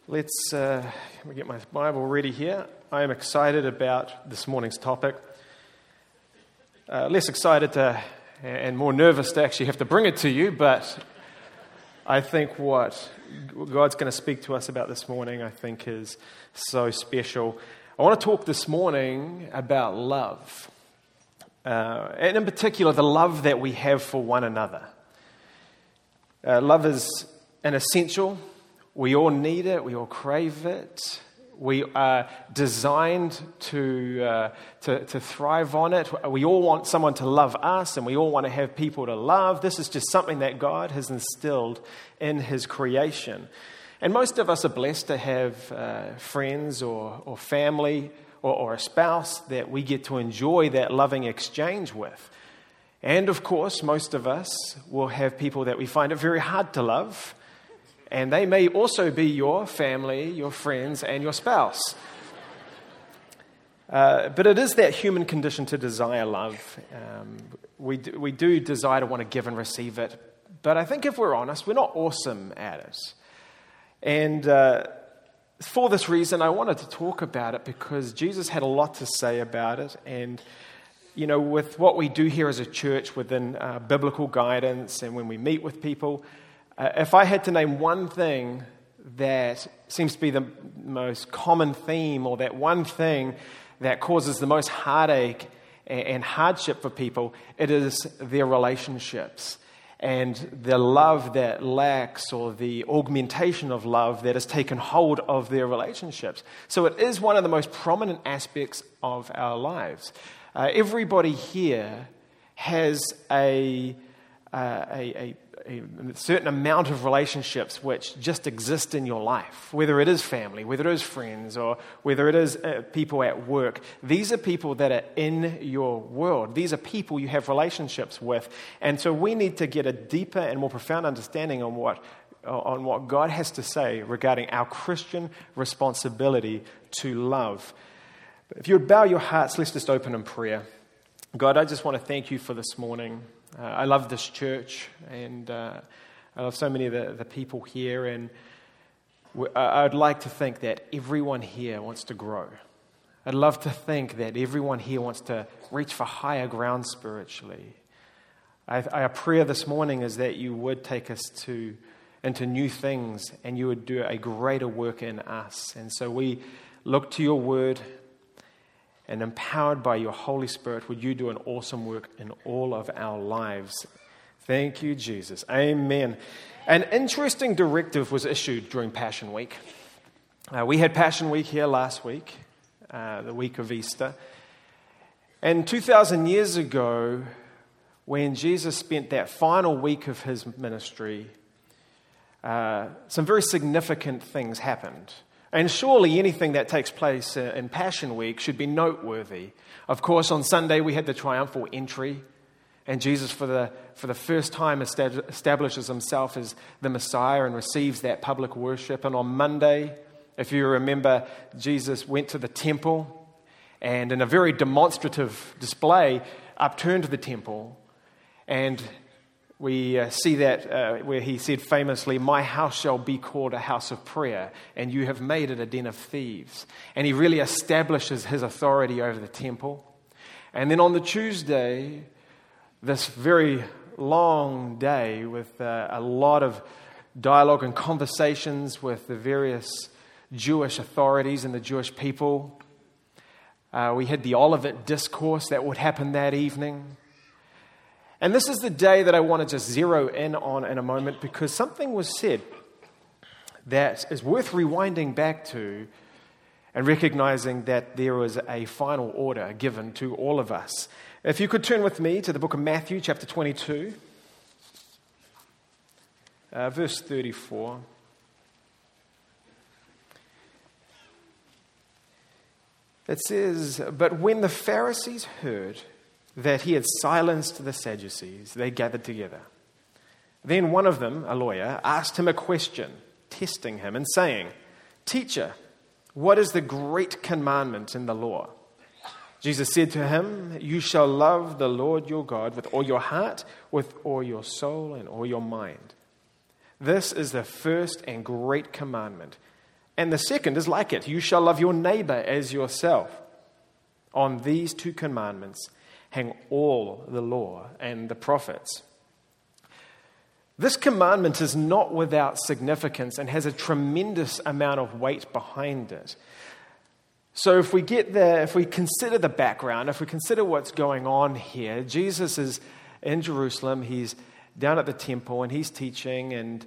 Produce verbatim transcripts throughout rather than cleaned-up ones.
Let's uh, let me get my Bible ready here. I am excited about this morning's topic. Uh, less excited to, and more nervous to actually have to bring it to you, but I think what God's going to speak to us about this morning, I think, is so special. I want to talk this morning about love, uh, and in particular, the love that we have for one another. Uh, love is an essential. We all need it. We all crave it. We are designed to, uh, to to thrive on it. We all want someone to love us, and we all want to have people to love. This is just something that God has instilled in His creation. And most of us are blessed to have uh, friends or, or family or, or a spouse that we get to enjoy that loving exchange with. And of course, most of us will have people that we find it very hard to love. And they may also be your family, your friends, and your spouse. Uh, but it is that human condition to desire love. Um, we, do, we do desire to want to give and receive it. But I think if we're honest, we're not awesome at it. And uh, for this reason, I wanted to talk about it because Jesus had a lot to say about it. And, you know, with what we do here as a church within uh, biblical guidance and when we meet with people, Uh, if I had to name one thing that seems to be the most common theme, or that one thing that causes the most heartache and hardship for people, it is their relationships and the love that lacks, or the augmentation of love that has taken hold of their relationships. So it is one of the most prominent aspects of our lives. Uh, everybody here has a uh, a, a a certain amount of relationships which just exist in your life, whether it is family, whether it is friends, or whether it is uh, people at work. These are people that are in your world. These are people you have relationships with. And so we need to get a deeper and more profound understanding on what, on what God has to say regarding our Christian responsibility to love. If you would bow your hearts, let's just open in prayer. God, I just want to thank you for this morning. Uh, I love this church, and uh, I love so many of the, the people here, and w- I'd like to think that everyone here wants to grow. I'd love to think that everyone here wants to reach for higher ground spiritually. I, our prayer this morning is that you would take us to into new things, and you would do a greater work in us. And so we look to your word, and empowered by your Holy Spirit, would you do an awesome work in all of our lives. Thank you, Jesus. Amen. An interesting directive was issued during Passion Week. Uh, we had Passion Week here last week, uh, the week of Easter. And two thousand years ago, when Jesus spent that final week of his ministry, uh, some very significant things happened. And surely anything that takes place in Passion Week should be noteworthy. Of course, on Sunday we had the triumphal entry, and Jesus for the for the first time establishes himself as the Messiah and receives that public worship. And on Monday, if you remember, Jesus went to the temple and in a very demonstrative display upturned the temple. And we uh, see that uh, where he said famously, "My house shall be called a house of prayer, and you have made it a den of thieves." And he really establishes his authority over the temple. And then on the Tuesday, this very long day with uh, a lot of dialogue and conversations with the various Jewish authorities and the Jewish people. Uh, we had the Olivet Discourse that would happen that evening. And this is the day that I want to just zero in on in a moment, because something was said that is worth rewinding back to and recognizing that there was a final order given to all of us. If you could turn with me to the book of Matthew, chapter twenty-two, uh, verse thirty-four. It says, "But when the Pharisees heard that he had silenced the Sadducees, they gathered together. Then one of them, a lawyer, asked him a question, testing him and saying, 'Teacher, what is the great commandment in the law?' Jesus said to him, 'You shall love the Lord your God with all your heart, with all your soul, and all your mind. This is the first and great commandment. And the second is like it. You shall love your neighbor as yourself. On these two commandments hang all the law and the prophets. This commandment is not without significance and has a tremendous amount of weight behind it. So if we get the, if we consider the background, if we consider what's going on here, Jesus is in Jerusalem, he's down at the temple and he's teaching, and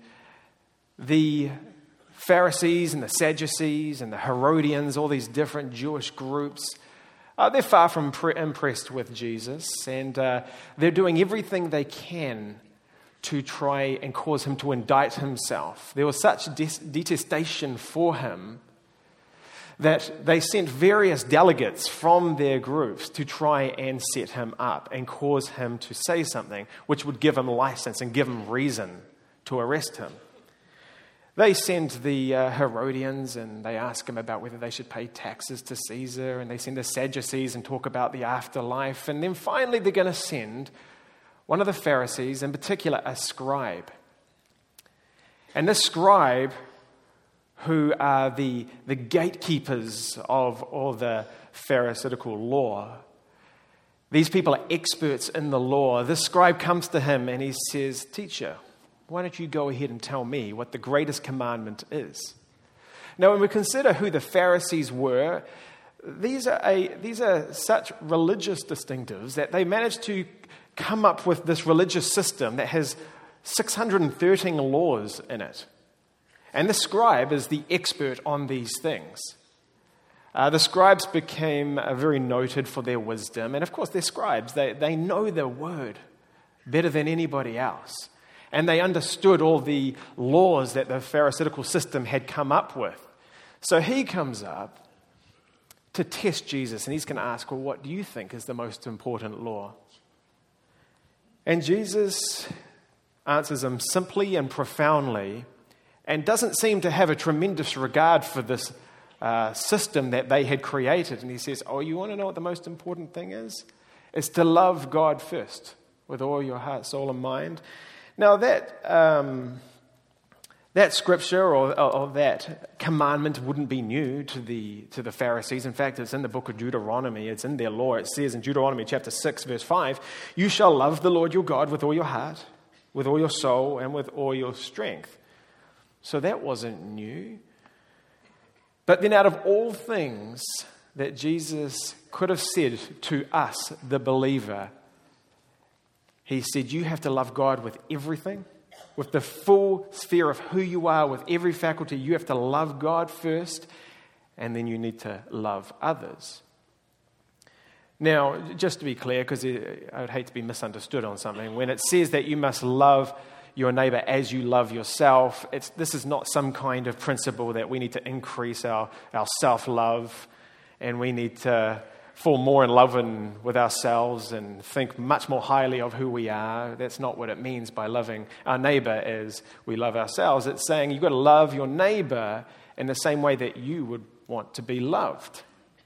the Pharisees and the Sadducees and the Herodians, all these different Jewish groups, uh, they're far from pre- impressed with Jesus, and uh, they're doing everything they can to try and cause him to indict himself. There was such des- detestation for him that they sent various delegates from their groups to try and set him up and cause him to say something which would give him license and give him reason to arrest him. They send the uh, Herodians and they ask him about whether they should pay taxes to Caesar, and they send the Sadducees and talk about the afterlife, and then finally they're going to send one of the Pharisees, in particular a scribe. And this scribe, who are the, the gatekeepers of all the Pharisaical law. These people are experts in the law. This scribe comes to him and he says, "Teacher, why don't you go ahead and tell me what the greatest commandment is?" Now, when we consider who the Pharisees were, these are, a, these are such religious distinctives that they managed to come up with this religious system that has six hundred thirteen laws in it. And the scribe is the expert on these things. Uh, the scribes became uh, very noted for their wisdom. And of course, they're scribes. They, they know the word better than anybody else. And they understood all the laws that the Pharisaical system had come up with. So he comes up to test Jesus, and he's going to ask, well, what do you think is the most important law? And Jesus answers him simply and profoundly, and doesn't seem to have a tremendous regard for this uh, system that they had created. And he says, oh, you want to know what the most important thing is? It's to love God first with all your heart, soul, and mind. Now, that um, that scripture or, or, or that commandment wouldn't be new to the to the Pharisees. In fact, it's in the book of Deuteronomy. It's in their law. It says in Deuteronomy chapter six, verse five, "You shall love the Lord your God with all your heart, with all your soul, and with all your strength." So that wasn't new. But then out of all things that Jesus could have said to us, the believer, he said, you have to love God with everything, with the full sphere of who you are, with every faculty. You have to love God first, and then you need to love others. Now, just to be clear, because I would hate to be misunderstood on something, when it says that you must love your neighbor as you love yourself, it's, this is not some kind of principle that we need to increase our, our self-love, and we need to fall more in love in, with ourselves and think much more highly of who we are. That's not what it means by loving our neighbor as we love ourselves. It's saying you've got to love your neighbor in the same way that you would want to be loved.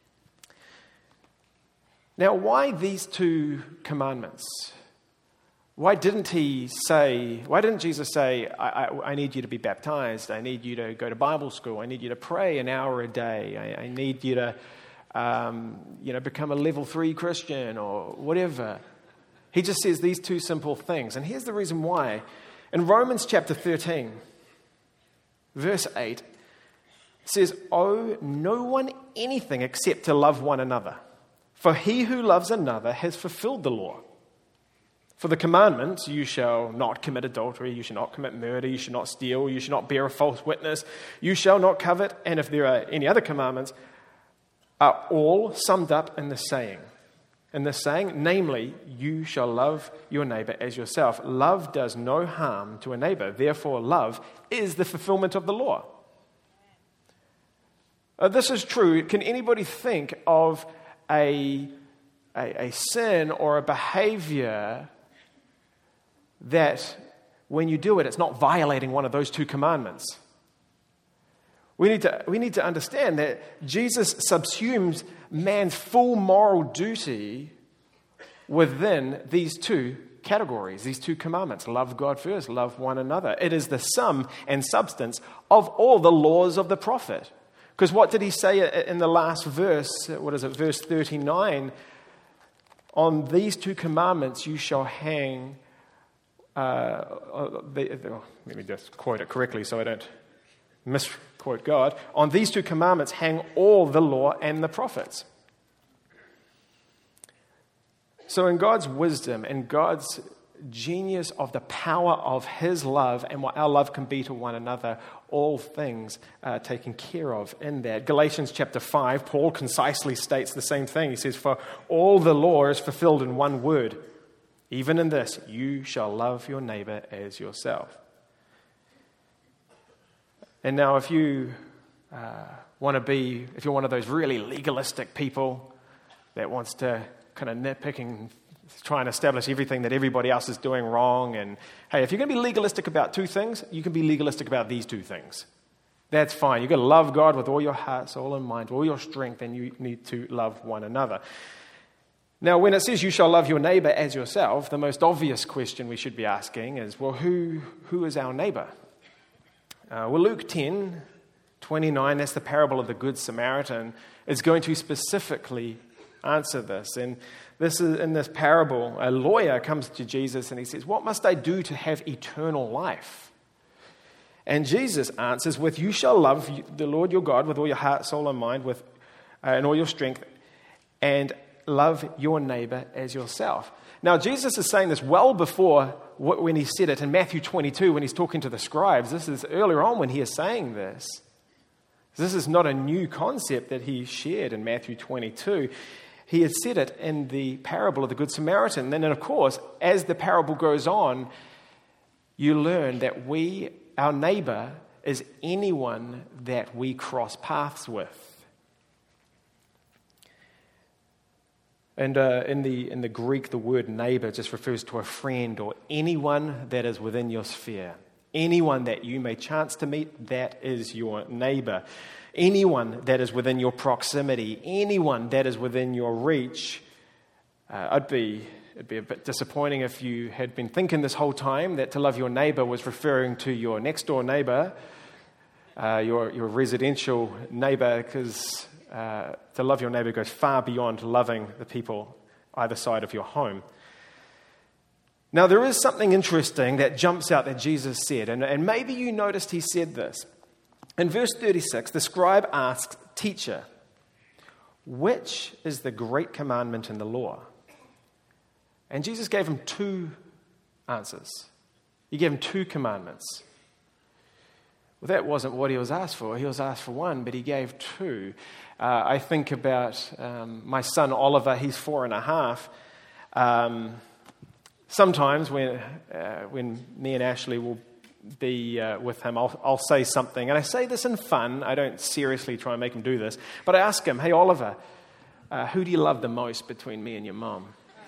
Now, why these two commandments? Why didn't he say, why didn't Jesus say, I, I, I need you to be baptized, I need you to go to Bible school, I need you to pray an hour a day, I, I need you to um, you know, become a level three Christian or whatever? He just says these two simple things. And here's the reason why. In Romans chapter thirteen, verse eight, it says, owe no one anything except to love one another. For he who loves another has fulfilled the law. For the commandments, you shall not commit adultery, you shall not commit murder, you shall not steal, you shall not bear a false witness, you shall not covet, and if there are any other commandments, are all summed up in the saying. In the saying, namely, you shall love your neighbor as yourself. Love does no harm to a neighbor. Therefore, love is the fulfillment of the law. Uh, this is true. Can anybody think of a, a, a sin or a behavior that when you do it, it's not violating one of those two commandments? We need to, we need to understand that Jesus subsumes man's full moral duty within these two categories, these two commandments. Love God first, love one another. It is the sum and substance of all the laws of the prophet. Because what did he say in the last verse? What is it? Verse thirty-nine. On these two commandments you shall hang. Uh, the, the, let me just quote it correctly so I don't misquote God. On these two commandments hang all the law and the prophets. So in God's wisdom and God's genius of the power of his love and what our love can be to one another, all things are taken care of in that. Galatians chapter five, Paul concisely states the same thing. He says, for all the law is fulfilled in one word. Even in this, you shall love your neighbor as yourself. And now if you uh, want to be, if you're one of those really legalistic people that wants to kind of nitpick and try and establish everything that everybody else is doing wrong. And hey, if you're going to be legalistic about two things, you can be legalistic about these two things. That's fine. You've got to love God with all your heart, soul, and mind, all your strength, and you need to love one another. Now, when it says you shall love your neighbor as yourself, the most obvious question we should be asking is, well, who who is our neighbor? Uh, well, Luke ten twenty-nine, that's the parable of the Good Samaritan, is going to specifically answer this. And this is in this parable, a lawyer comes to Jesus and he says, what must I do to have eternal life? And Jesus answers with, you shall love the Lord your God with all your heart, soul, and mind, with uh, and all your strength, and love your neighbor as yourself. Now, Jesus is saying this well before when he said it in Matthew twenty-two, when he's talking to the scribes. This is earlier on when he is saying this. This is not a new concept that he shared in Matthew twenty-two. He had said it in the parable of the Good Samaritan. And then, of course, as the parable goes on, you learn that we, our neighbor, is anyone that we cross paths with. And uh, in the in the Greek, the word neighbor just refers to a friend or anyone that is within your sphere. Anyone that you may chance to meet, that is your neighbor. Anyone that is within your proximity, anyone that is within your reach. Uh, I'd be, it'd be a bit disappointing if you had been thinking this whole time that to love your neighbor was referring to your next door neighbor, uh, your, your residential neighbor, because uh, to love your neighbor goes far beyond loving the people either side of your home. Now, there is something interesting that jumps out that Jesus said, and, and maybe you noticed he said this. In verse thirty-six, the scribe asks, teacher, which is the great commandment in the law? And Jesus gave him two answers. He gave him two commandments. Well, that wasn't what he was asked for. He was asked for one, but he gave two. Uh, I think about um, my son Oliver. He's four and a half. Um, sometimes when uh, when me and Ashley will be uh, with him, I'll, I'll say something. And I say this in fun. I don't seriously try and make him do this. But I ask him, hey, Oliver, uh, who do you love the most between me and your mom?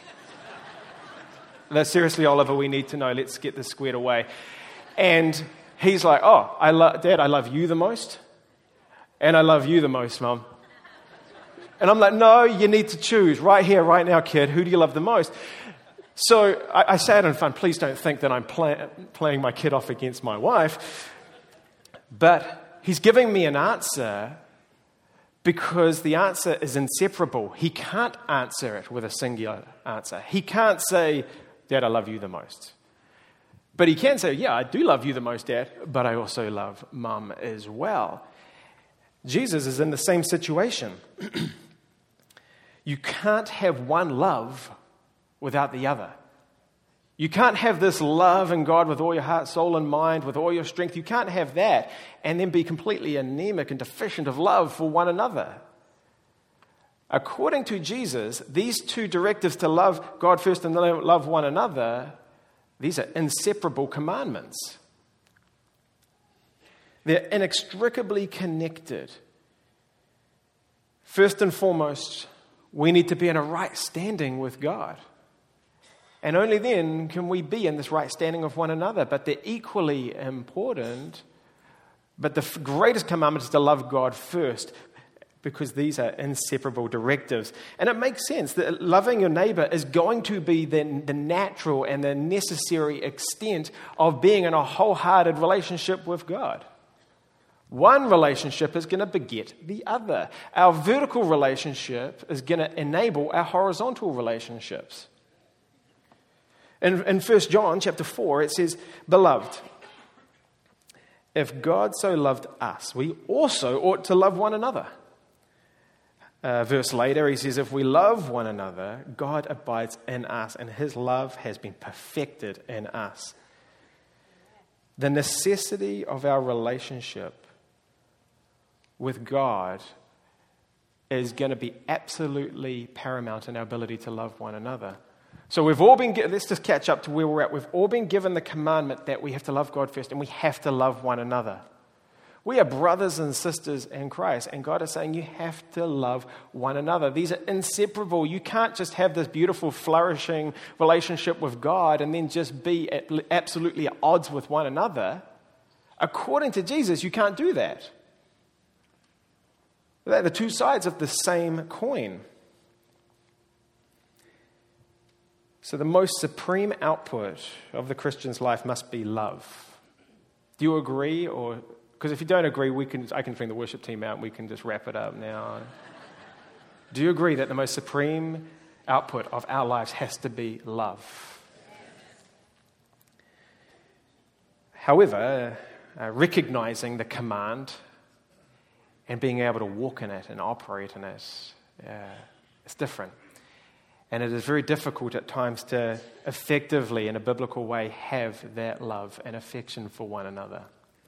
No, seriously, Oliver, we need to know. Let's get this squared away. And he's like, oh, I lo- Dad, I love you the most. And I love you the most, Mom. And I'm like, no, you need to choose right here, right now, kid. Who do you love the most? So I, I say it in fun. Please don't think that I'm play, playing my kid off against my wife. But he's giving me an answer because the answer is inseparable. He can't answer it with a singular answer. He can't say, Dad, I love you the most. But he can say, yeah, I do love you the most, Dad, but I also love Mum as well. Jesus is in the same situation. You can't have one love without the other. You can't have this love in God with all your heart, soul, and mind, with all your strength. You can't have that and then be completely anemic and deficient of love for one another. According to Jesus, these two directives to love God first and love one another, these are inseparable commandments. They're inextricably connected. First and foremost, we need to be in a right standing with God. And only then can we be in this right standing with one another. But they're equally important. But the greatest commandment is to love God first. because these are inseparable directives. And it makes sense that loving your neighbor is going to be the, the natural and the necessary extent of being in a wholehearted relationship with God. One relationship is going to beget the other. Our vertical relationship is going to enable our horizontal relationships. In, in First John chapter four, it says, "Beloved, if God so loved us, we also ought to love one another." Uh, verse later, he says, "If we love one another, God abides in us, and his love has been perfected in us." The necessity of our relationship with God is going to be absolutely paramount in our ability to love one another. So we've all been, let's just catch up to where we're at. We've all been given the commandment that we have to love God first, and we have to love one another. We are brothers and sisters in Christ, and God is saying you have to love one another. These are inseparable. You can't just have this beautiful, flourishing relationship with God and then just be at absolutely at odds with one another. According to Jesus, you can't do that. They're the two sides of the same coin. So the most supreme output of the Christian's life must be love. Do you agree? Or because if you don't agree, we can. I can bring the worship team out and we can just wrap it up now. Do you agree that the most supreme output of our lives has to be love? However, uh, recognizing the command and being able to walk in it and operate in it, uh, it's different. And it is very difficult at times to effectively, in a biblical way, have that love and affection for one another.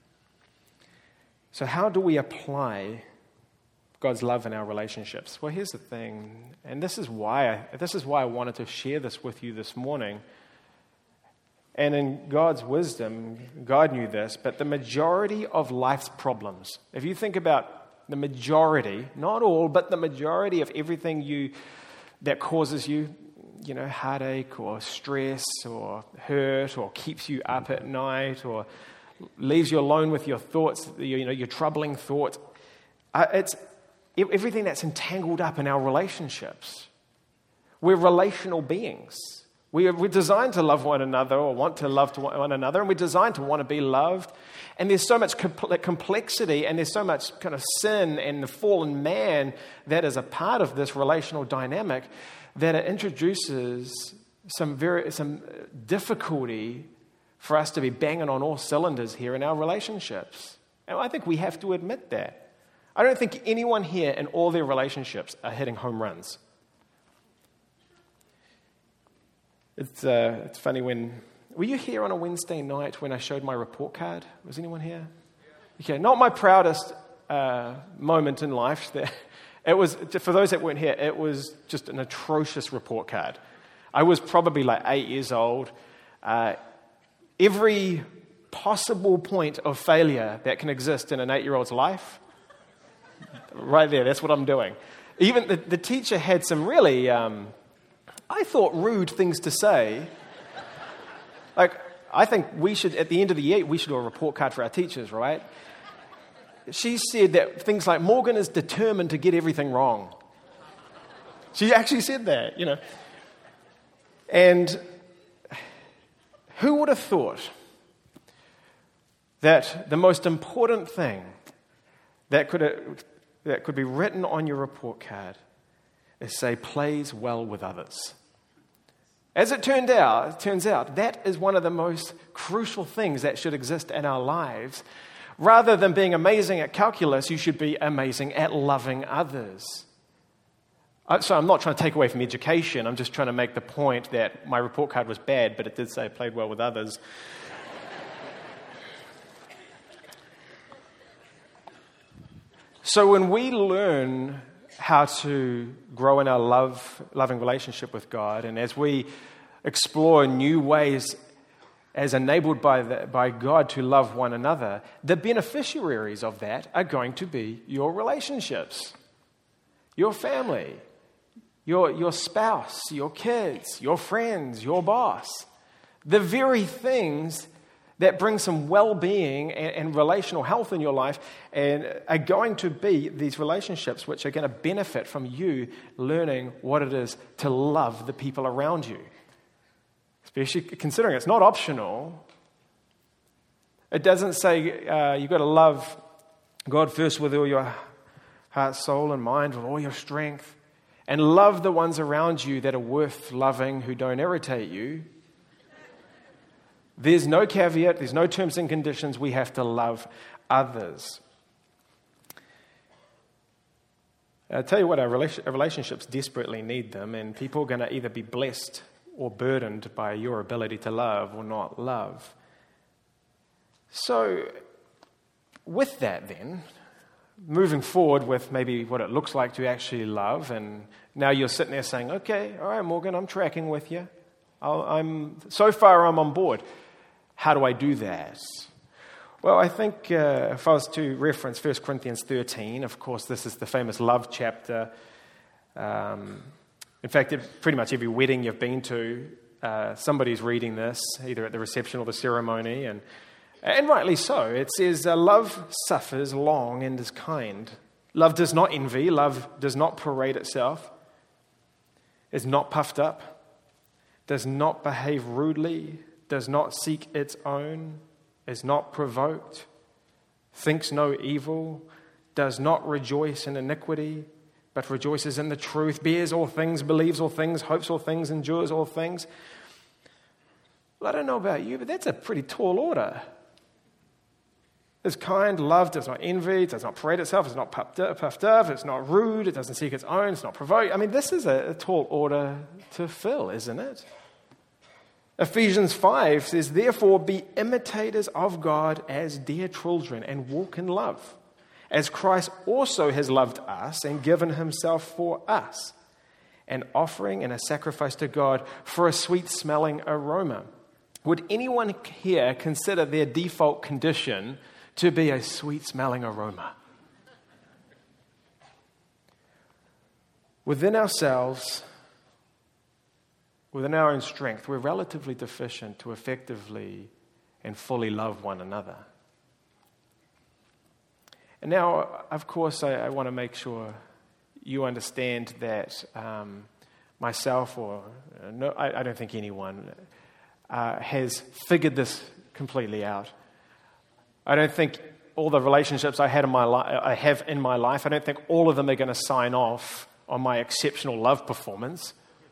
So how do we apply God's love in our relationships? Well, here's the thing, and this is why I, this is why I wanted to share this with you this morning. And in God's wisdom, God knew this, but the majority of life's problems, if you think about the majority, not all, but the majority of everything you that causes you, you know, heartache or stress or hurt or keeps you up at night or leaves you alone with your thoughts, you know, your troubling thoughts. Uh, it's everything that's entangled up in our relationships. We're relational beings. We are, we're designed to love one another or want to love to one another, and we're designed to want to be loved. And there's so much complexity and there's so much kind of sin and the fallen man that is a part of this relational dynamic that it introduces some very some difficulty for us to be banging on all cylinders here in our relationships. And I think we have to admit that. I don't think anyone here in all their relationships are hitting home runs. It's uh, it's funny when... Were you here on a Wednesday night when I showed my report card? Was anyone here? Okay, not my proudest uh, moment in life. It was, for those that weren't here, it was just an atrocious report card. I was probably like eight years old. Uh, every possible point of failure that can exist in an eight-year-old's life, right there, that's what I'm doing. Even the, the teacher had some really, um, I thought, rude things to say. Like, I think we should, at the end of the year, we should do a report card for our teachers, right? She said that things like, Morgan is determined to get everything wrong. She actually said that, you know. And who would have thought that the most important thing that could, that could be written on your report card is say, plays well with others? As it turned out, it turns out, that is one of the most crucial things that should exist in our lives. Rather than being amazing at calculus, you should be amazing at loving others. So I'm not trying to take away from education. I'm just trying to make the point that my report card was bad, but it did say played well with others. So when we learn how to grow in our love, loving relationship with God, and as we explore new ways as enabled by, the, by God to love one another, the beneficiaries of that are going to be your relationships, your family, your, your spouse, your kids, your friends, your boss. The very things that bring some well-being and, and relational health in your life, and are going to be these relationships which are going to benefit from you learning what it is to love the people around you. Especially considering it's not optional. It doesn't say uh, you've got to love God first with all your heart, soul, and mind, with all your strength, and love the ones around you that are worth loving, who don't irritate you. There's no caveat, there's no terms and conditions. We have to love others. I'll tell you what, our relationships desperately need them, and people are going to either be blessed or burdened by your ability to love or not love. So, with that then, moving forward with maybe what it looks like to actually love, and now you're sitting there saying, okay, all right, Morgan, I'm tracking with you. I'll, I'm so far I'm on board. How do I do that? Well, I think uh, if I was to reference First Corinthians thirteen, of course, this is the famous love chapter. Um, in fact, pretty much every wedding you've been to, uh, somebody's reading this, either at the reception or the ceremony, and And rightly so. It says, uh, love suffers long and is kind. Love does not envy. Love does not parade itself. Is not puffed up. Does not behave rudely. Does not seek its own. Is not provoked. Thinks no evil. Does not rejoice in iniquity, but rejoices in the truth. Bears all things, believes all things, hopes all things, endures all things. Well, I don't know about you, but that's a pretty tall order. It's kind, love does not envy, does not parade itself, it's not puffed up, puffed up, it's not rude, it doesn't seek its own, it's not provoked. I mean, this is a, a tall order to fill, isn't it? Ephesians five says, therefore be imitators of God as dear children and walk in love, as Christ also has loved us and given himself for us, an offering and a sacrifice to God for a sweet-smelling aroma. Would anyone here consider their default condition to be a sweet-smelling aroma? Within ourselves, within our own strength, we're relatively deficient to effectively and fully love one another. And now, of course, I, I want to make sure you understand that um, myself, or uh, no, I, I don't think anyone uh, has figured this completely out. I don't think all the relationships I had in my li- I have in my life, I don't think all of them are going to sign off on my exceptional love performance.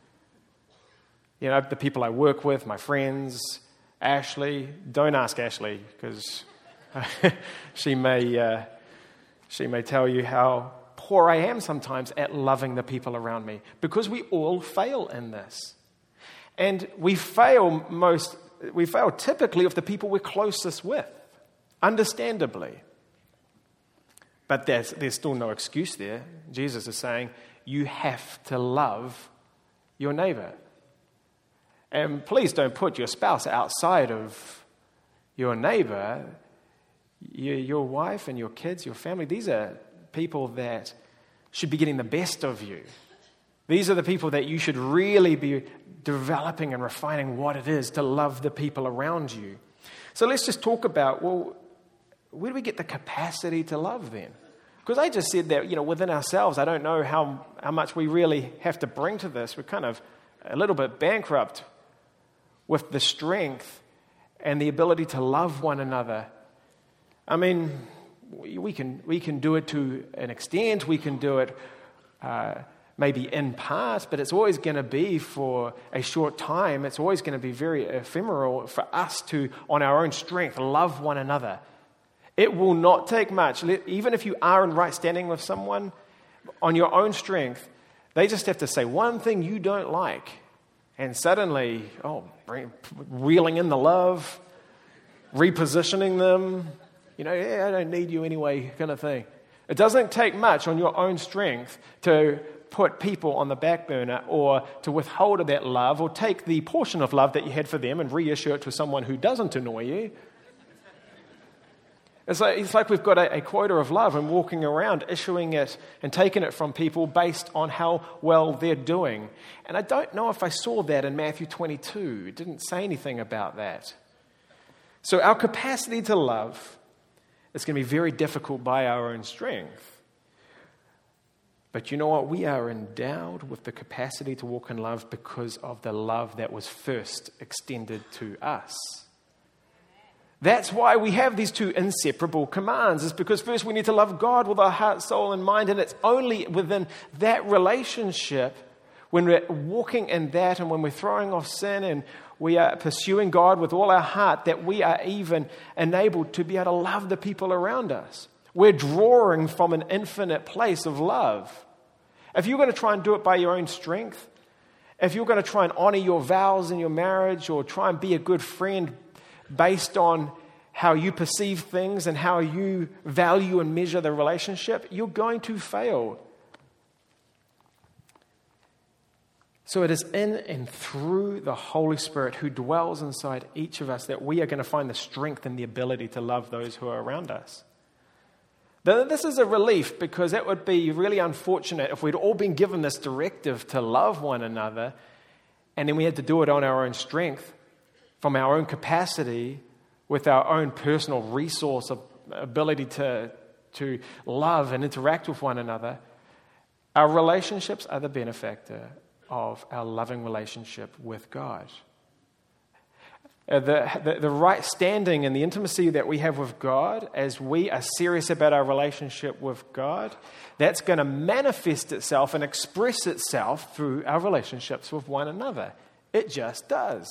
You know, the people I work with, my friends, Ashley. Don't ask Ashley, because she may uh, she may tell you how poor I am sometimes at loving the people around me, because we all fail in this, and we fail most. We fail typically with the people we're closest with. Understandably. But there's, there's still no excuse there. Jesus is saying, you have to love your neighbor. And please don't put your spouse outside of your neighbor. Your, your wife and your kids, your family, these are people that should be getting the best of you. These are the people that you should really be developing and refining what it is to love the people around you. So let's just talk about, well, where do we get the capacity to love then? Because I just said that, you know, within ourselves, I don't know how, how much we really have to bring to this. We're kind of a little bit bankrupt with the strength and the ability to love one another. I mean, we, we can we can do it to an extent. We can do it uh, maybe in part, but it's always going to be for a short time. It's always going to be very ephemeral for us to, on our own strength, love one another. It will not take much. Even if you are in right standing with someone, on your own strength, they just have to say one thing you don't like, and suddenly, oh, bring, reeling in the love, repositioning them, you know, yeah, I don't need you anyway, kind of thing. It doesn't take much on your own strength to put people on the back burner, or to withhold of that love, or take the portion of love that you had for them and reissue it to someone who doesn't annoy you. It's like, it's like we've got a, a quota of love and walking around issuing it and taking it from people based on how well they're doing. And I don't know if I saw that in Matthew twenty-two. It didn't say anything about that. So our capacity to love is going to be very difficult by our own strength. But you know what? We are endowed with the capacity to walk in love because of the love that was first extended to us. That's why we have these two inseparable commands. It's because first we need to love God with our heart, soul, and mind. And it's only within that relationship, when we're walking in that and when we're throwing off sin and we are pursuing God with all our heart, that we are even enabled to be able to love the people around us. We're drawing from an infinite place of love. If you're going to try and do it by your own strength, if you're going to try and honor your vows in your marriage or try and be a good friend based on how you perceive things and how you value and measure the relationship, you're going to fail. So it is in and through the Holy Spirit who dwells inside each of us that we are going to find the strength and the ability to love those who are around us. This is a relief, because it would be really unfortunate if we'd all been given this directive to love one another and then we had to do it on our own strength, from our own capacity, with our own personal resource of ability to, to love and interact with one another. Our relationships are the benefactor of our loving relationship with God. Uh, the, the, the right standing and the intimacy that we have with God, as we are serious about our relationship with God, that's going to manifest itself and express itself through our relationships with one another. It just does.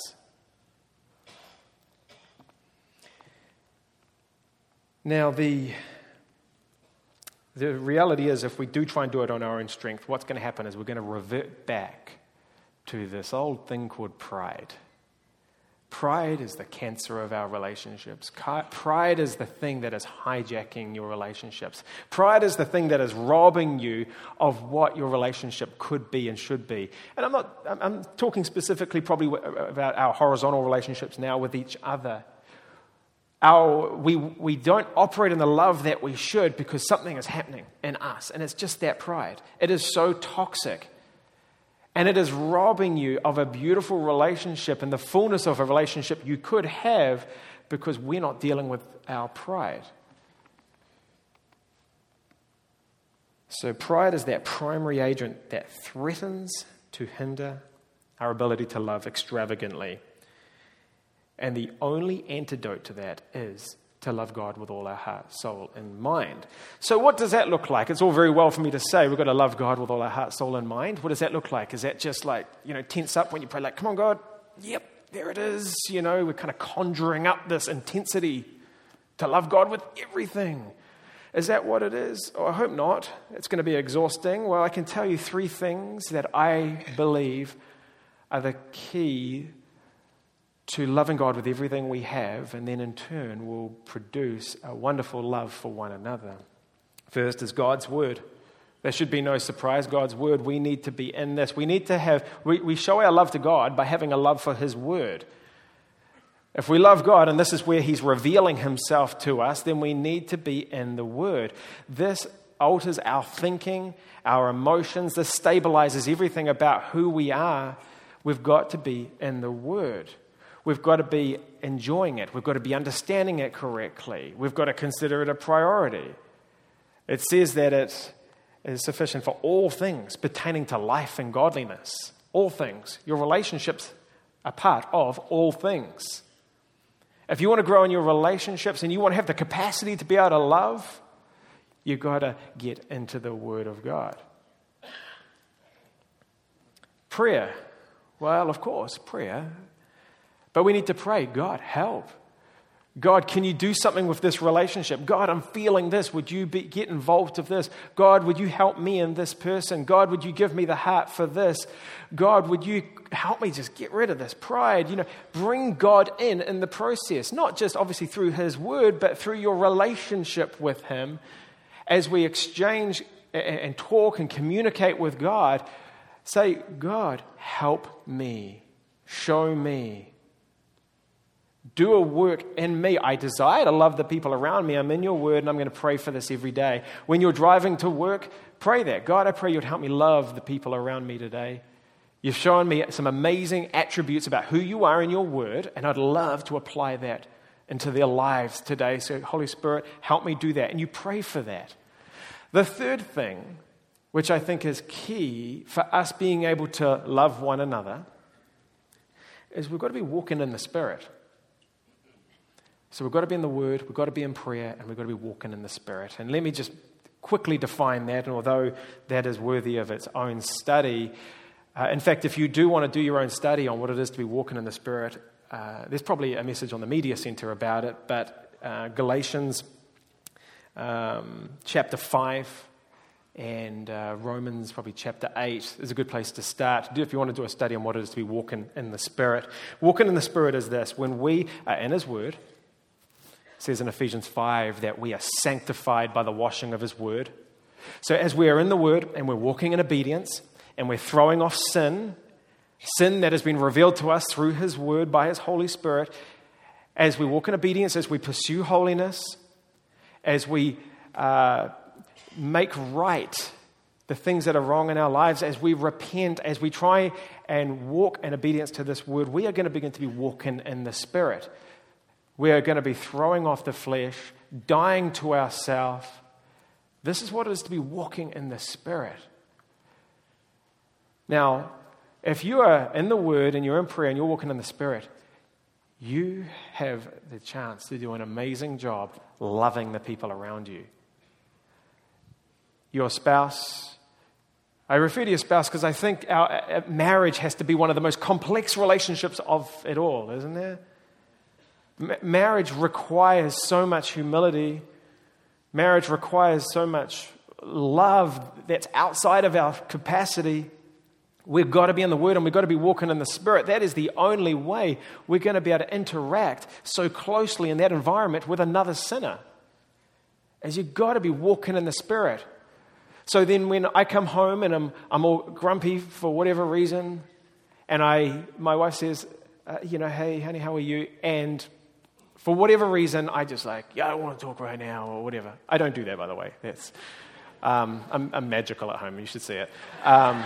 Now, the, the reality is, if we do try and do it on our own strength, what's going to happen is we're going to revert back to this old thing called pride. Pride is the cancer of our relationships. Pride is the thing that is hijacking your relationships. Pride is the thing that is robbing you of what your relationship could be and should be. And I'm not, I'm talking specifically probably about our horizontal relationships now with each other. Our, we, we don't operate in the love that we should because something is happening in us. And it's just that pride. It is so toxic. And it is robbing you of a beautiful relationship and the fullness of a relationship you could have, because we're not dealing with our pride. So pride is that primary agent that threatens to hinder our ability to love extravagantly. And the only antidote to that is to love God with all our heart, soul, and mind. So what does that look like? It's all very well for me to say we've got to love God with all our heart, soul, and mind. What does that look like? Is that just like, you know, tense up when you pray, like, come on, God, yep, there it is. You know, we're kind of conjuring up this intensity to love God with everything. Is that what it is? Oh, I hope not. It's going to be exhausting. Well, I can tell you three things that I believe are the key to loving God with everything we have, and then in turn will produce a wonderful love for one another. First is God's Word. There should be no surprise. God's Word, we need to be in this. We need to have, we, we show our love to God by having a love for His Word. If we love God, and this is where He's revealing Himself to us, then we need to be in the Word. This alters our thinking, our emotions. This stabilizes everything about who we are. We've got to be in the Word. We've got to be enjoying it. We've got to be understanding it correctly. We've got to consider it a priority. It says that it is sufficient for all things pertaining to life and godliness. All things. Your relationships are part of all things. If you want to grow in your relationships and you want to have the capacity to be able to love, you've got to get into the Word of God. Prayer. Well, of course, prayer. But we need to pray, God, help. God, can you do something with this relationship? God, I'm feeling this. Would you be, get involved with this? God, would you help me in this person? God, would you give me the heart for this? God, would you help me just get rid of this pride? You know, bring God in in the process, not just obviously through His Word, but through your relationship with Him. As we exchange and talk and communicate with God, say, God, help me, show me. Do a work in me. I desire to love the people around me. I'm in your Word, and I'm going to pray for this every day. When you're driving to work, pray that. God, I pray you'd help me love the people around me today. You've shown me some amazing attributes about who you are in your Word, and I'd love to apply that into their lives today. So Holy Spirit, help me do that. And you pray for that. The third thing, which I think is key for us being able to love one another, is we've got to be walking in the Spirit. So we've got to be in the Word, we've got to be in prayer, and we've got to be walking in the Spirit. And let me just quickly define that, and although that is worthy of its own study, uh, in fact, if you do want to do your own study on what it is to be walking in the Spirit, uh, there's probably a message on the Media Center about it, but uh, Galatians um, chapter five and uh, Romans probably chapter eight is a good place to start. Do if you want to do a study on what it is to be walking in the Spirit. Walking in the Spirit is this: when we are in His Word, it says in Ephesians five that we are sanctified by the washing of His Word. So as we are in the Word and we're walking in obedience and we're throwing off sin, sin that has been revealed to us through His Word by His Holy Spirit, as we walk in obedience, as we pursue holiness, as we uh, make right the things that are wrong in our lives, as we repent, as we try and walk in obedience to this Word, we are going to begin to be walking in the Spirit. We are going to be throwing off the flesh, dying to ourselves. This is what it is to be walking in the Spirit. Now, if you are in the Word and you're in prayer and you're walking in the Spirit, you have the chance to do an amazing job loving the people around you. Your spouse, I refer to your spouse because I think our marriage has to be one of the most complex relationships of it all, isn't there? Marriage requires so much humility. Marriage requires so much love that's outside of our capacity. We've got to be in the Word and we've got to be walking in the Spirit. That is the only way we're going to be able to interact so closely in that environment with another sinner. As you've got to be walking in the Spirit. So then when I come home and I'm I'm all grumpy for whatever reason, and I my wife says, uh, you know, hey, honey, how are you? And for whatever reason, I just like, yeah, I don't want to talk right now or whatever. I don't do that, by the way. That's um, I'm, I'm magical at home. You should see it. Um,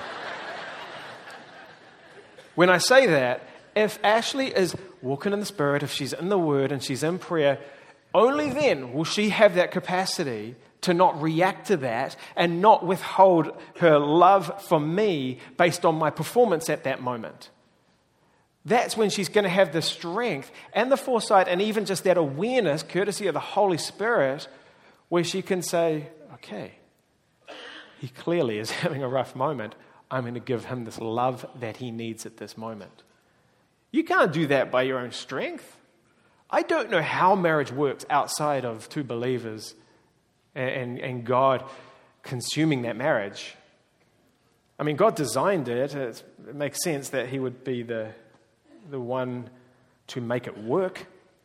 when I say that, if Ashley is walking in the Spirit, if she's in the Word and she's in prayer, only then will she have that capacity to not react to that and not withhold her love for me based on my performance at that moment. That's when she's going to have the strength and the foresight and even just that awareness, courtesy of the Holy Spirit, where she can say, okay, he clearly is having a rough moment. I'm going to give him this love that he needs at this moment. You can't do that by your own strength. I don't know how marriage works outside of two believers and, and, and God consuming that marriage. I mean, God designed it. It's, it makes sense that he would be the the one to make it work.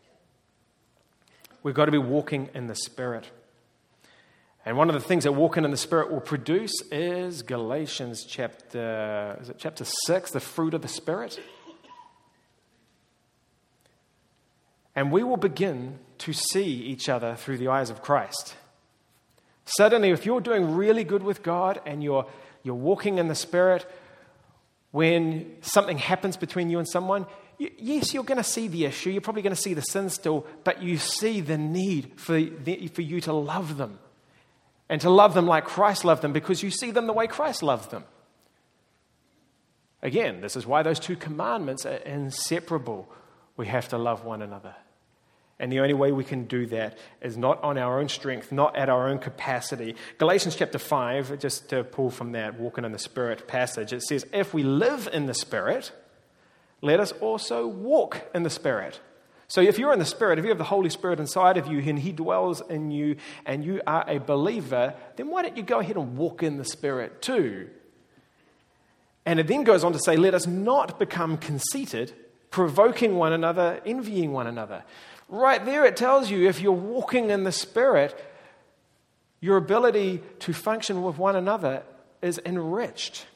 We've got to be walking in the Spirit. And one of the things that walking in the Spirit will produce is Galatians chapter, is it chapter six, the fruit of the Spirit? And we will begin to see each other through the eyes of Christ. Suddenly, if you're doing really good with God and you're you're walking in the Spirit, when something happens between you and someone, you, yes, you're going to see the issue. You're probably going to see the sin still, but you see the need for, the, for you to love them and to love them like Christ loved them because you see them the way Christ loved them. Again, this is why those two commandments are inseparable. We have to love one another. And the only way we can do that is not on our own strength, not at our own capacity. Galatians chapter five, just to pull from that walking in the Spirit passage, it says, if we live in the Spirit, let us also walk in the Spirit. So if you're in the Spirit, if you have the Holy Spirit inside of you and He dwells in you and you are a believer, then why don't you go ahead and walk in the Spirit too? And it then goes on to say, let us not become conceited, provoking one another, envying one another. Right there it tells you if you're walking in the Spirit, your ability to function with one another is enriched.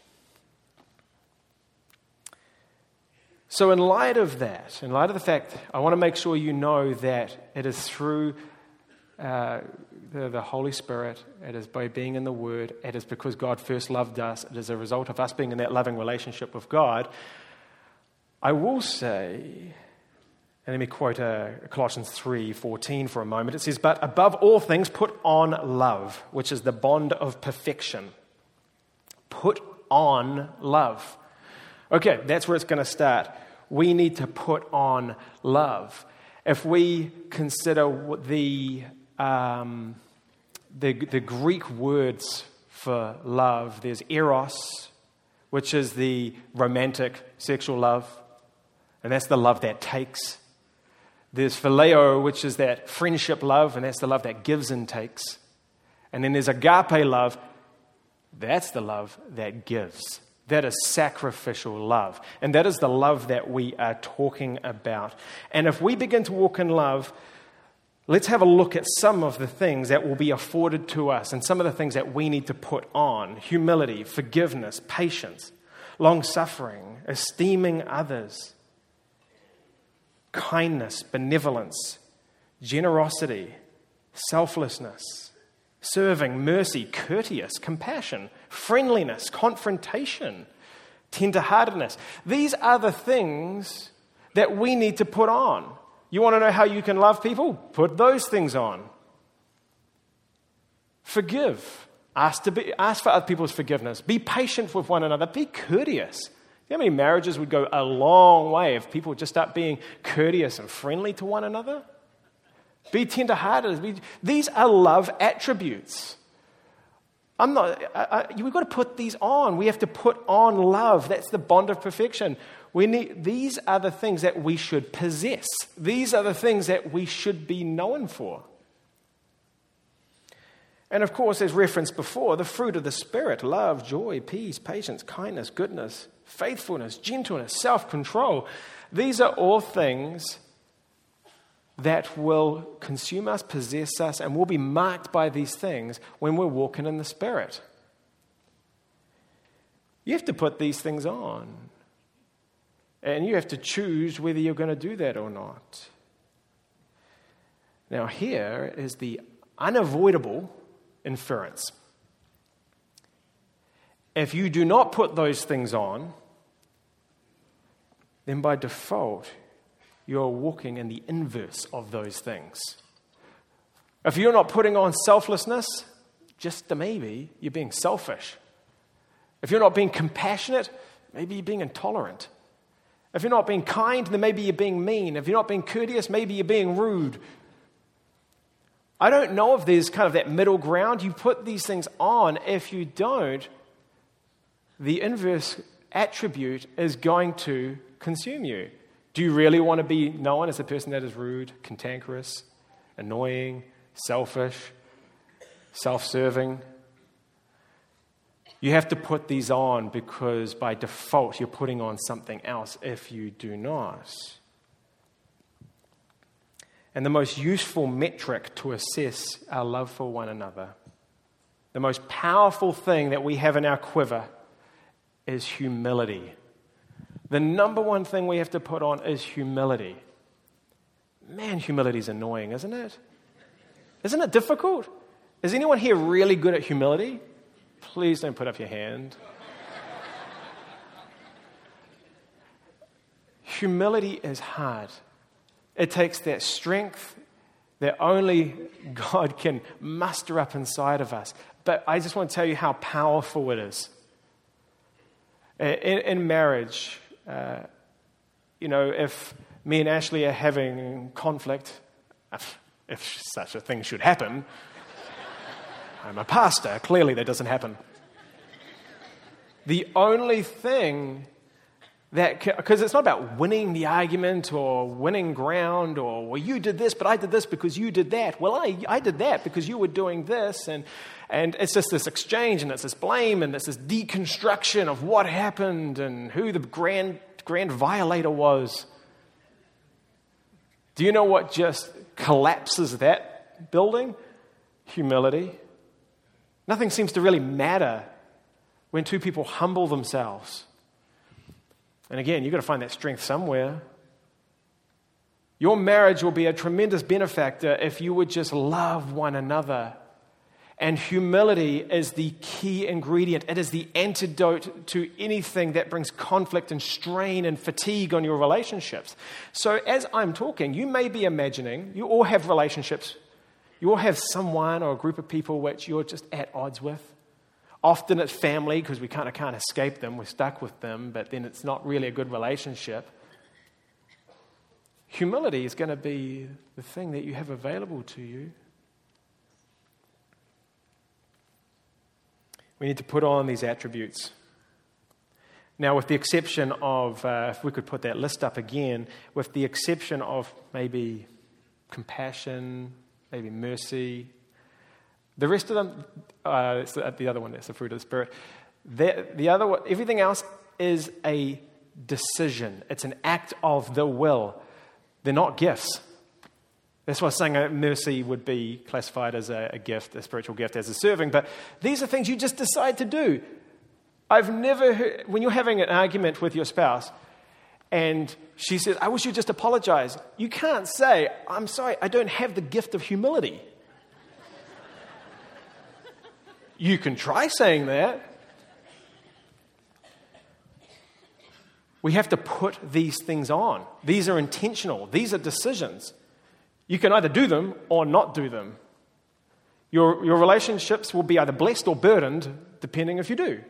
So in light of that, in light of the fact, I want to make sure you know that it is through uh, the, the Holy Spirit, it is by being in the Word, it is because God first loved us, it is a result of us being in that loving relationship with God. I will say, And let me quote uh, Colossians three fourteen for a moment. It says, "But above all things, put on love, which is the bond of perfection." Put on love. Okay, that's where it's going to start. We need to put on love. If we consider the, um, the, the Greek words for love, there's eros, which is the romantic sexual love, and that's the love that takes. There's phileo, which is that friendship love, and that's the love that gives and takes. And then there's agape love. That's the love that gives. That is sacrificial love. And that is the love that we are talking about. And if we begin to walk in love, let's have a look at some of the things that will be afforded to us and some of the things that we need to put on. Humility, forgiveness, patience, long-suffering, esteeming others, kindness, benevolence, generosity, selflessness, serving, mercy, courteous, compassion, friendliness, confrontation, tenderheartedness. These are the things that we need to put on. You want to know how you can love people? Put those things on. Forgive. Ask, to be, ask for other people's forgiveness. Be patient with one another. Be courteous. You know how many marriages would go a long way if people would just start being courteous and friendly to one another? Be tenderhearted. Be, these are love attributes. I'm not. I, I, we've got to put these on. We have to put on love. That's the bond of perfection. We need. These are the things that we should possess. These are the things that we should be known for. And of course, as referenced before, the fruit of the Spirit: love, joy, peace, patience, kindness, goodness, faithfulness, gentleness, self-control. These are all things that will consume us, possess us, and we'll be marked by these things when we're walking in the Spirit. You have to put these things on. And you have to choose whether you're going to do that or not. Now, here is the unavoidable inference. If you do not put those things on, then by default, you're walking in the inverse of those things. If you're not putting on selflessness, just a maybe, you're being selfish. If you're not being compassionate, maybe you're being intolerant. If you're not being kind, then maybe you're being mean. If you're not being courteous, maybe you're being rude. I don't know if there's kind of that middle ground. You put these things on. If you don't, the inverse attribute is going to consume you. Do you really want to be known as a person that is rude, cantankerous, annoying, selfish, self-serving? You have to put these on because by default you're putting on something else if you do not. And the most useful metric to assess our love for one another, the most powerful thing that we have in our quiver is humility. The number one thing we have to put on is humility. Man, humility is annoying, isn't it? Isn't it difficult? Is anyone here really good at humility? Please don't put up your hand. Humility is hard. It takes that strength that only God can muster up inside of us. But I just want to tell you how powerful it is. In, in marriage, uh, you know, if me and Ashley are having conflict, if, if such a thing should happen, I'm a pastor, clearly that doesn't happen. The only thing that, because it's not about winning the argument or winning ground or, well, you did this, but I did this because you did that. Well, I, I did that because you were doing this. And, and it's just this exchange and it's this blame and it's this deconstruction of what happened and who the grand, grand violator was. Do you know what just collapses that building? Humility. Nothing seems to really matter when two people humble themselves. And again, you've got to find that strength somewhere. Your marriage will be a tremendous benefactor if you would just love one another And humility is the key ingredient. It is the antidote to anything that brings conflict and strain and fatigue on your relationships. So as I'm talking, you may be imagining, you all have relationships. You all have someone or a group of people which you're just at odds with. Often it's family because we kind of can't escape them. We're stuck with them, but then it's not really a good relationship. Humility is going to be the thing that you have available to you. We need to put on these attributes. Now, with the exception of, uh, if we could put that list up again, with the exception of maybe compassion, maybe mercy, the rest of them, uh, it's the, the other one, that's the fruit of the Spirit. The, the other one, everything else is a decision. It's an act of the will. They're not gifts. That's why saying mercy would be classified as a, a gift, a spiritual gift, as a serving. But these are things you just decide to do. I've never heard, when you're having an argument with your spouse and she says, I wish you'd just apologize. You can't say, I'm sorry, I don't have the gift of humility. You can try saying that. We have to put these things on. These are intentional. These are decisions. You can either do them or not do them. Your, your relationships will be either blessed or burdened, depending if you do.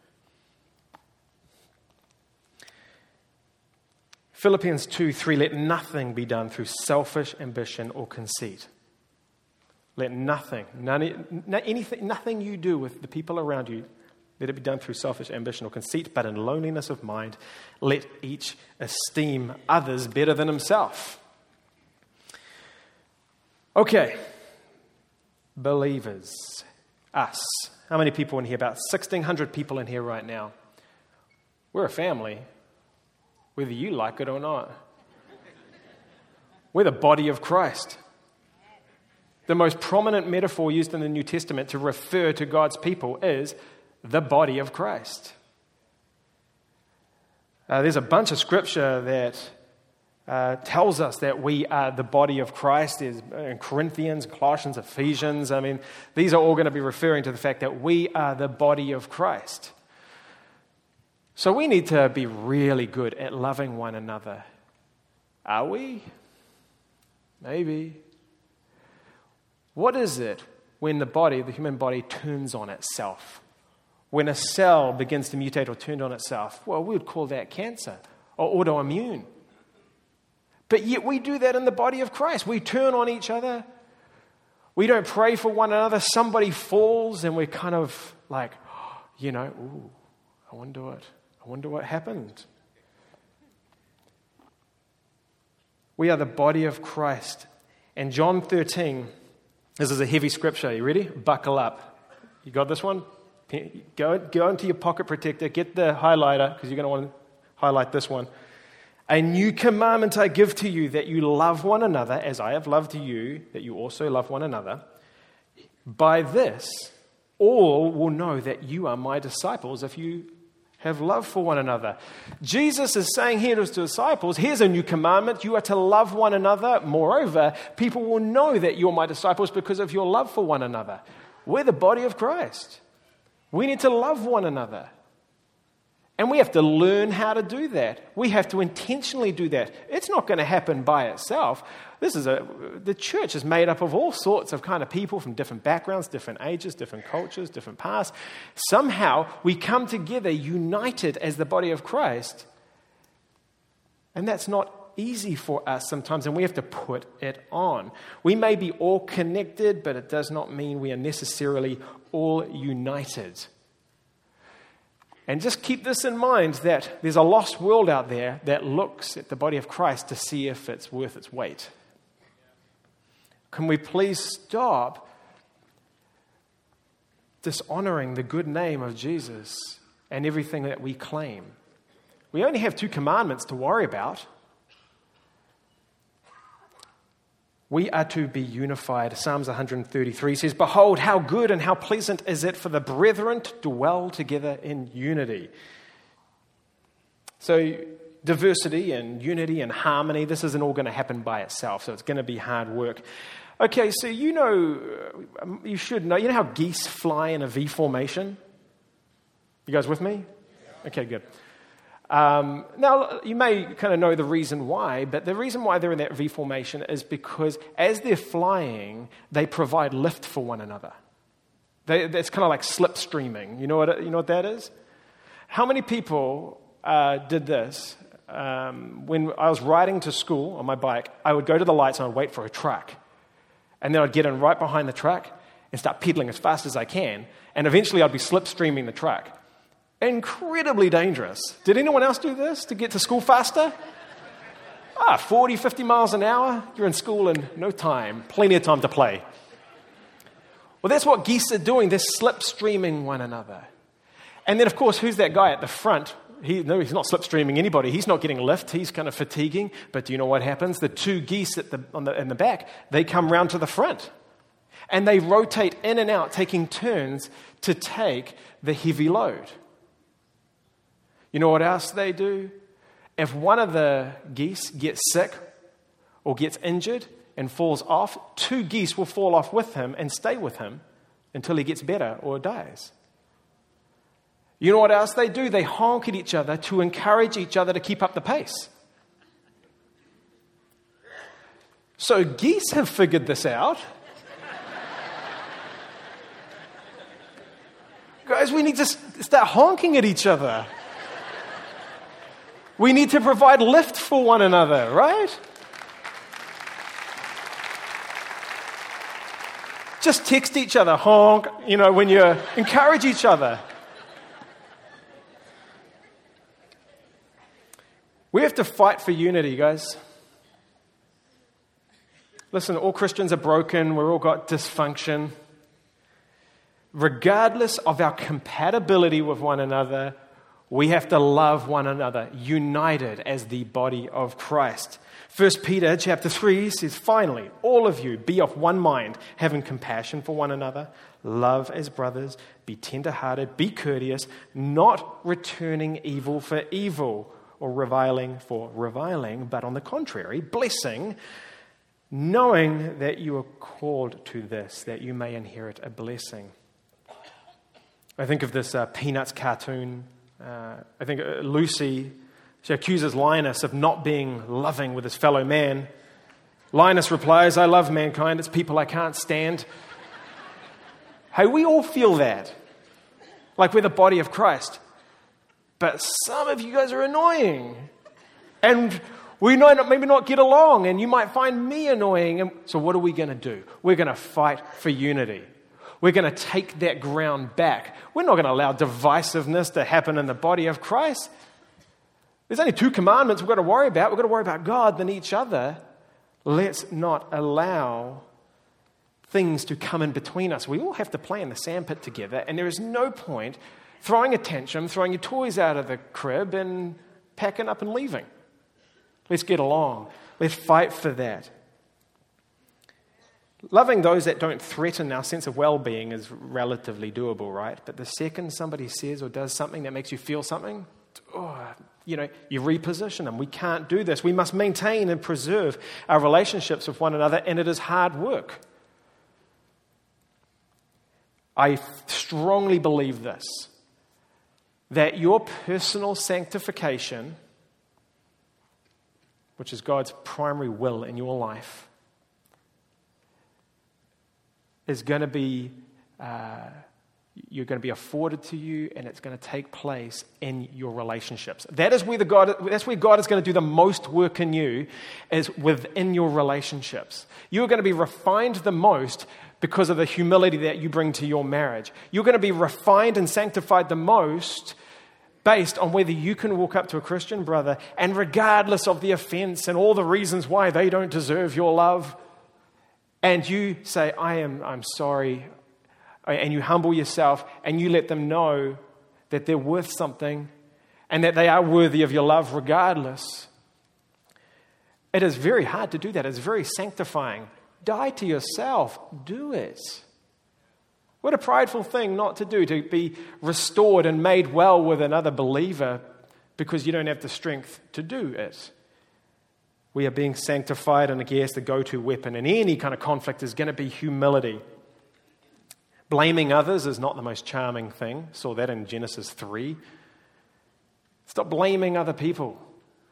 Philippians two three, let nothing be done through selfish ambition or conceit. Let nothing, none, anything, nothing you do with the people around you, let it be done through selfish ambition or conceit, but in lowliness of mind, let each esteem others better than himself. Okay, believers, us. How many people in here? About sixteen hundred people in here right now. We're a family, whether you like it or not. We're the body of Christ. The most prominent metaphor used in the New Testament to refer to God's people is the body of Christ. Uh, there's a bunch of scripture that uh, tells us that we are the body of Christ. There's in Corinthians, Colossians, Ephesians. I mean, these are all going to be referring to the fact that we are the body of Christ. So we need to be really good at loving one another. Are we? Maybe. What is it when the body, the human body, turns on itself? When a cell begins to mutate or turn on itself? Well, we would call that cancer or autoimmune. But yet we do that in the body of Christ. We turn on each other. We don't pray for one another. Somebody falls and we're kind of like, oh, you know, ooh, I wonder what, I wonder what happened. We are the body of Christ. And John thirteen, this is a heavy scripture. You ready? Buckle up. You got this one? Go, go into your pocket protector. Get the highlighter because you're going to want to highlight this one. A new commandment I give to you, that you love one another as I have loved you, that you also love one another. By this, all will know that you are my disciples if you have love for one another. Jesus is saying here to his disciples, here's a new commandment. You are to love one another. Moreover, people will know that you're my disciples because of your love for one another. We're the body of Christ. We need to love one another. And we have to learn how to do that. We have to intentionally do that. It's not going to happen by itself. This is a, the church is made up of all sorts of kind of people from different backgrounds, different ages, different cultures, different pasts. Somehow we come together united as the body of Christ. And that's not easy for us sometimes, and we have to put it on. We may be all connected, but it does not mean we are necessarily all united. And just keep this in mind, that there's a lost world out there that looks at the body of Christ to see if it's worth its weight. Can we please stop dishonoring the good name of Jesus and everything that we claim? We only have two commandments to worry about. We are to be unified. Psalms one thirty-three says, behold, how good and how pleasant is it for the brethren to dwell together in unity. So diversity and unity and harmony, this isn't all going to happen by itself, so it's going to be hard work. Okay, so you know, you should know, you know how geese fly in a V formation? You guys with me? Okay, good. Um, now, you may kind of know the reason why, but the reason why they're in that V formation is because as they're flying, they provide lift for one another. They, it's kind of like slipstreaming. You know what, you know what that is? How many people uh, did this? Um, when I was riding to school on my bike, I would go to the lights and I'd wait for a truck. And then I'd get in right behind the truck and start pedaling as fast as I can. And eventually I'd be slipstreaming the truck. Incredibly dangerous. Did anyone else do this to get to school faster? Ah, forty, fifty miles an hour. You're in school in no time. Plenty of time to play. Well, that's what geese are doing. They're slipstreaming one another. And then, of course, who's that guy at the front? He, no, he's not slipstreaming anybody. He's not getting lift. He's kind of fatiguing. But do you know what happens? The two geese at the, on the, in the back, they come round to the front. And they rotate in and out, taking turns to take the heavy load. You know what else they do? If one of the geese gets sick or gets injured and falls off, two geese will fall off with him and stay with him until he gets better or dies. You know what else they do? They honk at each other to encourage each other to keep up the pace. So geese have figured this out. Guys, we need to start honking at each other. We need to provide lift for one another, right? Just text each other, honk, you know, when you encourage each other. We have to fight for unity, guys. Listen, all Christians are broken. We've all got dysfunction. Regardless of our compatibility with one another, we have to love one another, united as the body of Christ. First Peter chapter three says, finally, all of you be of one mind, having compassion for one another, love as brothers, be tender-hearted, be courteous, not returning evil for evil or reviling for reviling, but on the contrary, blessing, knowing that you are called to this, that you may inherit a blessing. I think of this uh, Peanuts cartoon. Uh, I think uh, Lucy, she accuses Linus of not being loving with his fellow man. Linus replies, I love mankind, it's people I can't stand. Hey, we all feel that. Like we're the body of Christ. But some of you guys are annoying. And we might not, maybe not get along, and you might find me annoying. And so what are we going to do? We're going to fight for unity. We're going to take that ground back. We're not going to allow divisiveness to happen in the body of Christ. There's only two commandments we've got to worry about. We've got to worry about God than each other. Let's not allow things to come in between us. We all have to play in the sandpit together, and there is no point throwing a tantrum, throwing your toys out of the crib and packing up and leaving. Let's get along. Let's fight for that. Loving those that don't threaten our sense of well-being is relatively doable, right? But the second somebody says or does something that makes you feel something, oh, you know, you reposition them. We can't do this. We must maintain and preserve our relationships with one another, and it is hard work. I strongly believe this, that your personal sanctification, which is God's primary will in your life, is going to be, uh, you're going to be afforded to you, and it's going to take place in your relationships. That is where the God, that's where God is going to do the most work in you, is within your relationships. You're going to be refined the most because of the humility that you bring to your marriage. You're going to be refined and sanctified the most based on whether you can walk up to a Christian brother and regardless of the offense and all the reasons why they don't deserve your love, and you say, I am, I'm sorry, and you humble yourself and you let them know that they're worth something and that they are worthy of your love regardless. It is very hard to do that. It's very sanctifying. Die to yourself. Do it. What a prideful thing not to do, to be restored and made well with another believer because you don't have the strength to do it. We are being sanctified, and again, the go-to weapon in any kind of conflict is going to be humility. Blaming others is not the most charming thing. Saw that in Genesis three. Stop blaming other people.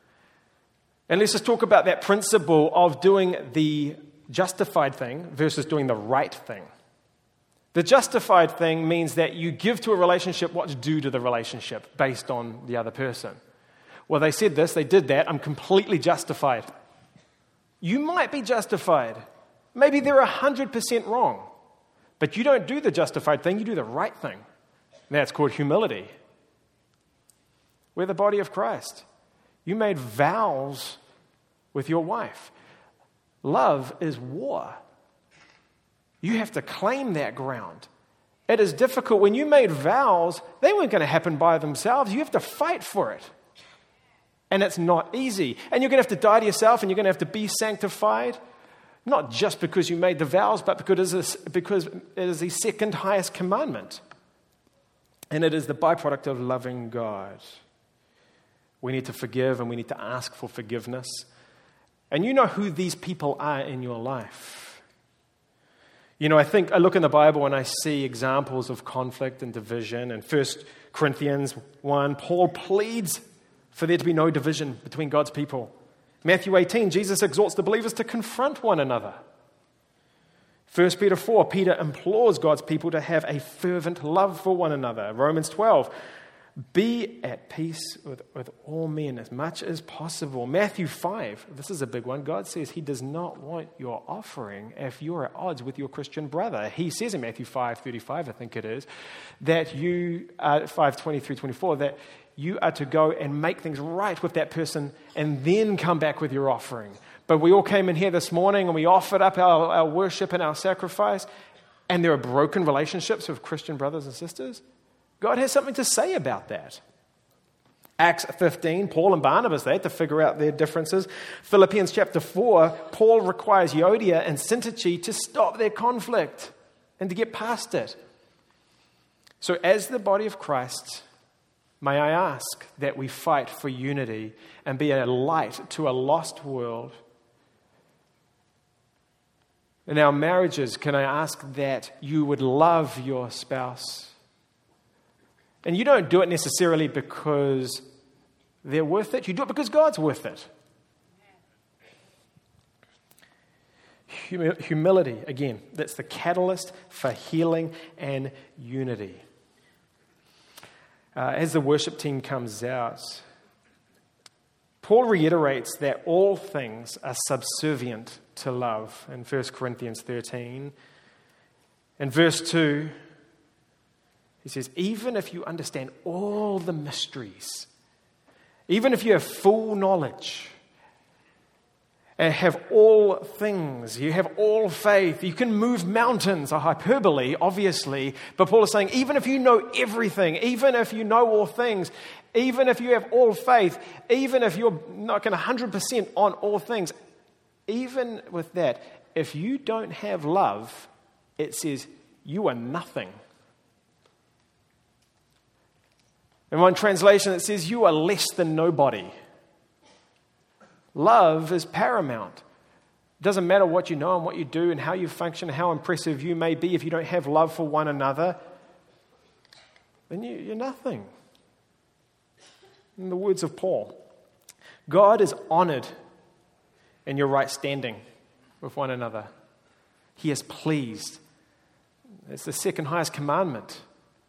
And let's just talk about that principle of doing the justified thing versus doing the right thing. The justified thing means that you give to a relationship what's due to the relationship based on the other person. Well, they said this, they did that, I'm completely justified. You might be justified. Maybe they're one hundred percent wrong. But you don't do the justified thing, you do the right thing. And that's called humility. We're the body of Christ. You made vows with your wife. Love is war. You have to claim that ground. It is difficult. When you made vows, they weren't going to happen by themselves. You have to fight for it. And it's not easy. And you're going to have to die to yourself, and you're going to have to be sanctified. Not just because you made the vows, but because it is, because it is the second highest commandment. And it is the byproduct of loving God. We need to forgive, and we need to ask for forgiveness. And you know who these people are in your life. You know, I think I look in the Bible and I see examples of conflict and division. In First Corinthians one, Paul pleads for there to be no division between God's people. Matthew eighteen, Jesus exhorts the believers to confront one another. First Peter four, Peter implores God's people to have a fervent love for one another. Romans twelve, be at peace with, with all men as much as possible. Matthew five, this is a big one. God says he does not want your offering if you're at odds with your Christian brother. He says in Matthew five thirty-five, I think it is, that you, uh, five twenty-three twenty-four, that you are to go and make things right with that person and then come back with your offering. But we all came in here this morning and we offered up our, our worship and our sacrifice, and there are broken relationships with Christian brothers and sisters. God has something to say about that. Acts fifteen, Paul and Barnabas, they had to figure out their differences. Philippians chapter four, Paul requires Euodia and Syntyche to stop their conflict and to get past it. So as the body of Christ, may I ask that we fight for unity and be a light to a lost world. In our marriages, can I ask that you would love your spouse? And you don't do it necessarily because they're worth it. You do it because God's worth it. Humi- humility, again, that's the catalyst for healing and unity. Uh, as the worship team comes out, Paul reiterates that all things are subservient to love in First Corinthians thirteen. In verse two, he says, even if you understand all the mysteries, even if you have full knowledge, and have all things, you have all faith, you can move mountains, a hyperbole, obviously, but Paul is saying, even if you know everything, even if you know all things, even if you have all faith, even if you're not going to one hundred percent on all things, even with that, if you don't have love, it says you are nothing. In one translation, it says you are less than nobody. Love is paramount. It doesn't matter what you know and what you do and how you function, how impressive you may be. If you don't have love for one another, then you, you're nothing. In the words of Paul, God is honored in your right standing with one another. He is pleased. It's the second highest commandment.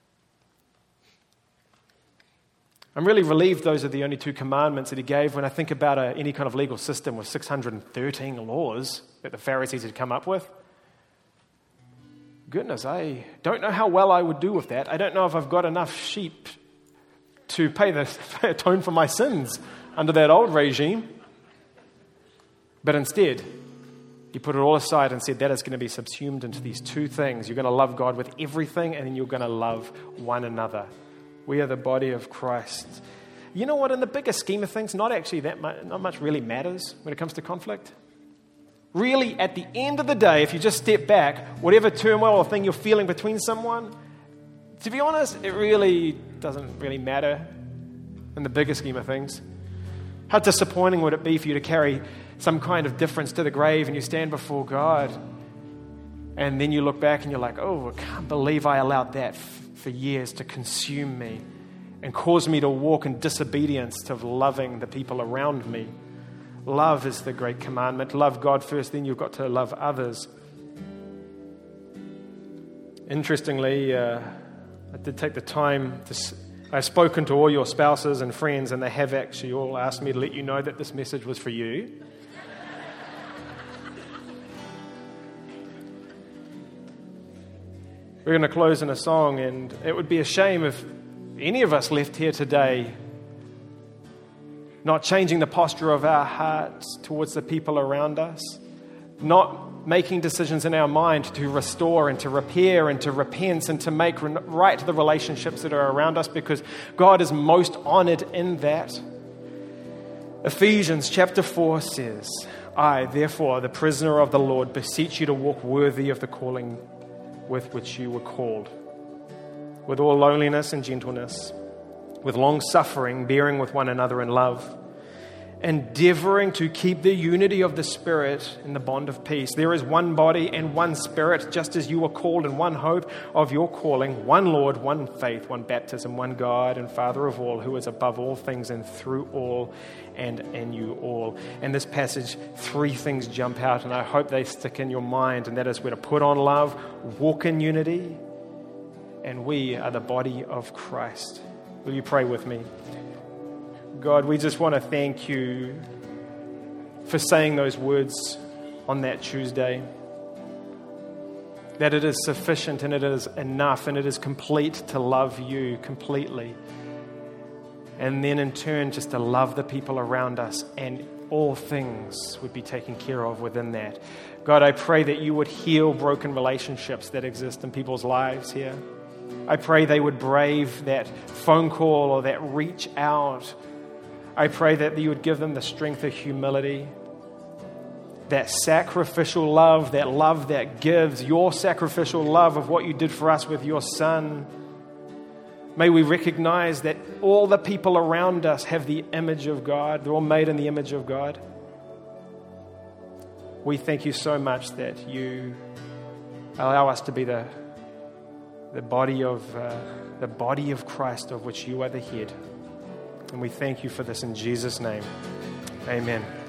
I'm really relieved those are the only two commandments that he gave when I think about a, any kind of legal system with six hundred thirteen laws that the Pharisees had come up with. Goodness, I don't know how well I would do with that. I don't know if I've got enough sheep to pay the atone for my sins under that old regime. But instead, he put it all aside and said that is going to be subsumed into these two things. You're going to love God with everything, and then you're going to love one another. We are the body of Christ. You know what? In the bigger scheme of things, not actually that much, not much really matters when it comes to conflict. Really, at the end of the day, if you just step back, whatever turmoil or thing you're feeling between someone, to be honest, it really doesn't really matter in the bigger scheme of things. How disappointing would it be for you to carry some kind of difference to the grave, and you stand before God, and then you look back and you're like, oh, I can't believe I allowed that f- for years to consume me and cause me to walk in disobedience to loving the people around me. Love is the great commandment. Love God first, then you've got to love others. Interestingly, uh, I did take the time to... S- I've spoken to all your spouses and friends, and they have actually all asked me to let you know that this message was for you. We're going to close in a song, and it would be a shame if any of us left here today not changing the posture of our hearts towards the people around us, not making decisions in our mind to restore and to repair and to repent and to make right the relationships that are around us, because God is most honored in that. Ephesians chapter four says, I, therefore, the prisoner of the Lord, beseech you to walk worthy of the calling with which you were called, with all lowliness and gentleness, with long suffering, bearing with one another in love, endeavoring to keep the unity of the Spirit in the bond of peace. There is one body and one Spirit, just as you were called in one hope of your calling, one Lord, one faith, one baptism, one God and Father of all, who is above all things and through all and in you all. In this passage, three things jump out, and I hope they stick in your mind, and that is we're to put on love, walk in unity, and we are the body of Christ. Will you pray with me? God, we just want to thank you for saying those words on that Tuesday, that it is sufficient and it is enough and it is complete to love you completely, and then in turn just to love the people around us, and all things would be taken care of within that. God, I pray that you would heal broken relationships that exist in people's lives here. I pray they would brave that phone call or that reach out. I pray that you would give them the strength of humility, that sacrificial love, that love that gives, your sacrificial love of what you did for us with your Son. May we recognize that all the people around us have the image of God. They're all made in the image of God. We thank you so much that you allow us to be the, the body of uh, the body of Christ, of which you are the head. And we thank you for this in Jesus' name. Amen.